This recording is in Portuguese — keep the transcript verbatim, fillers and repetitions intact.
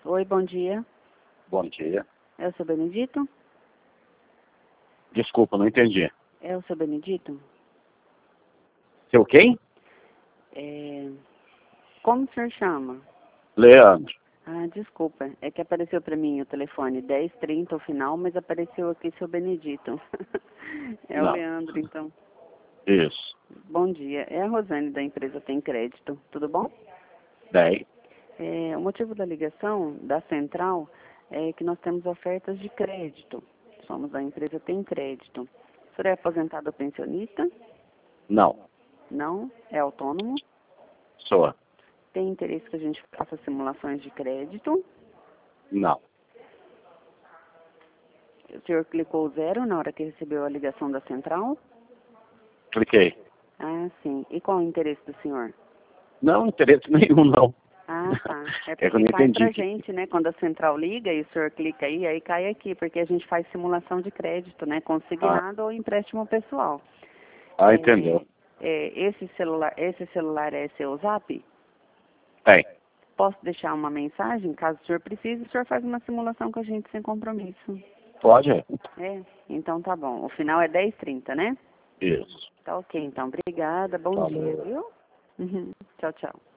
Oi, bom dia. Bom dia. É o seu Benedito? Desculpa, não entendi. É o seu Benedito? Seu quem? É... Como o senhor chama? Leandro. Ah, desculpa. É que apareceu para mim o telefone dez trinta o final, mas apareceu aqui seu Benedito. É o Não. Leandro, então. Isso. Bom dia. É a Rosane da empresa Tem Crédito. Tudo bom? Bem, É, o motivo da ligação da central é que nós temos ofertas de crédito. Somos da empresa Tem Crédito. O senhor é aposentado ou pensionista? não. Não. É autônomo? Sou. Tem interesse que a gente faça simulações de crédito? Não. O senhor clicou zero na hora que recebeu a ligação da central? Cliquei. Ah, sim. E qual o interesse do senhor? Não, interesse nenhum, não. Ah, tá. É É que eu porque não cai entendi. pra gente, né? Quando a central liga e o senhor clica aí, aí cai aqui, porque a gente faz simulação de crédito, né? Consignado ou empréstimo pessoal. Ah, É, entendeu. é, esse celular, esse celular é seu Zap? Tem. Posso deixar uma mensagem? Caso o senhor precise, o senhor faz uma simulação com a gente sem compromisso. Pode? É? Então tá bom. O final é dez trinta, né? Isso. Tá ok, então. Obrigada. Bom dia, Falou. viu? Uhum. Tchau, tchau.